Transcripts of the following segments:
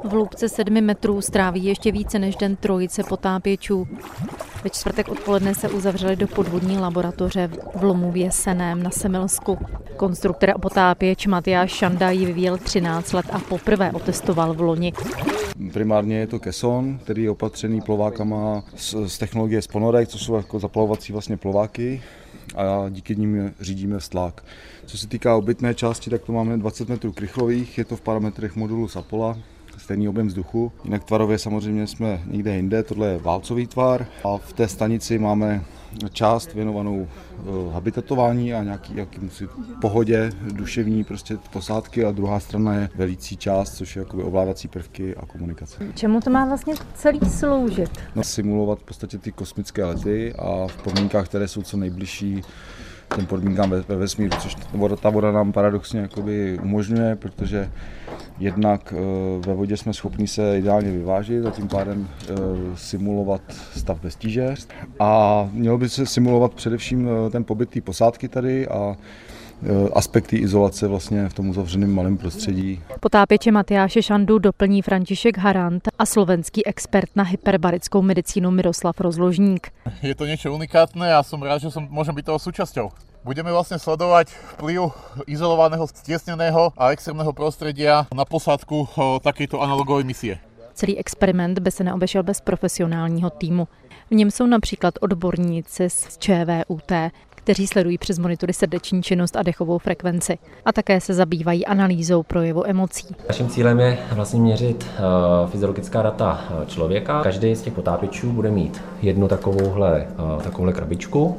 V hloubce 7 metrů stráví ještě více než den trojice potápěčů. Ve čtvrtek odpoledne se uzavřeli do podvodní laboratoře v Lomově Seném na Semilsku. Konstruktor a potápěč Matyáš Šanda ji vyvíjel 13 let a poprvé otestoval v loni. Primárně je to keson, který je opatřený plovákama z technologie Sponorek, což jsou jako zaplavovací vlastně plováky, a díky nim řídíme vztlak. Co se týká obytné části, tak to máme 20 metrů krychlových, je to v parametrech modulu Sapola, stejný objem vzduchu. Jinak tvarově samozřejmě jsme někde jinde, tohle je válcový tvar a v té stanici máme část věnovanou habitatování a jakýmsi pohodě duševní prostě posádky a druhá strana je velící část, což je jakoby ovládací prvky a komunikace. Čemu to má vlastně celý sloužit? Simulovat v podstatě ty kosmické lety a v podmínkách, které jsou co nejbližší těm podmínkám ve vesmíru, což ta voda nám paradoxně jakoby umožňuje, protože jednak ve vodě jsme schopni se ideálně vyvážit a tím pádem simulovat stav bez tíže. A mělo by se simulovat především ten pobyt té posádky tady a aspekty izolace vlastně v tom uzavřeném malém prostředí. Potápěče Matyáše Šandu doplní František Harant a slovenský expert na hyperbarickou medicínu Miroslav Rozložník. Je to niečo unikátne a som rád, že môžem byť toho súčasťou. Budeme vlastne sledovať vplyv izolovaného, stiesneného a extrémného prostredia na posádku takejto analogovej misie. Celý experiment by se neobešel bez profesionálního týmu. V něm jsou například odborníci z ČVUT, kteří sledují přes monitory srdeční činnost a dechovou frekvenci. A také se zabývají analýzou projevu emocí. Naším cílem je vlastně měřit fyziologická data člověka. Každý z těch potápěčů bude mít jednu takovouhle krabičku.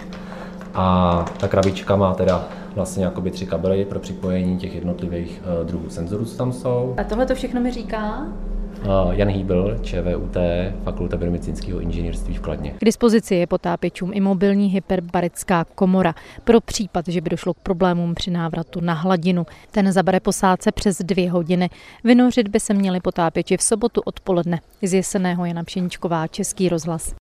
A ta krabička má teda vlastně jakoby 3 kabely pro připojení těch jednotlivých druhů senzorů, co tam jsou. A tohle to všechno mi říká? Jan Hýbl, ČVUT, Fakulta biomedicínského inženýrství v Kladně. K dispozici je potápěčům i mobilní hyperbarická komora pro případ, že by došlo k problémům při návratu na hladinu. Ten zabere posádce přes 2 hodiny. Vynořit by se měli potápěči v sobotu odpoledne. Z Jeseného Jana Pšeničková, Český rozhlas.